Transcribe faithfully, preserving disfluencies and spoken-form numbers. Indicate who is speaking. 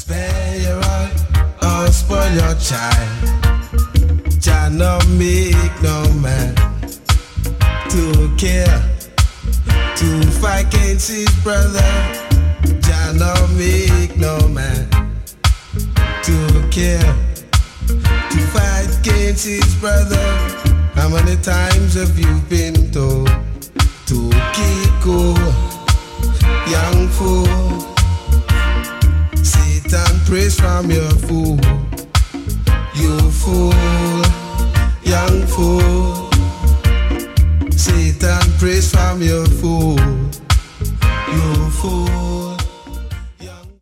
Speaker 1: Spare your heart or spoil your child. Jah no make no man to care, to fight against his brother. Jah no make no man to care, to fight against his brother. How many times have you been told to keep cool, young fool? Satan praise from your fool, you fool, young fool. Satan praise from your fool.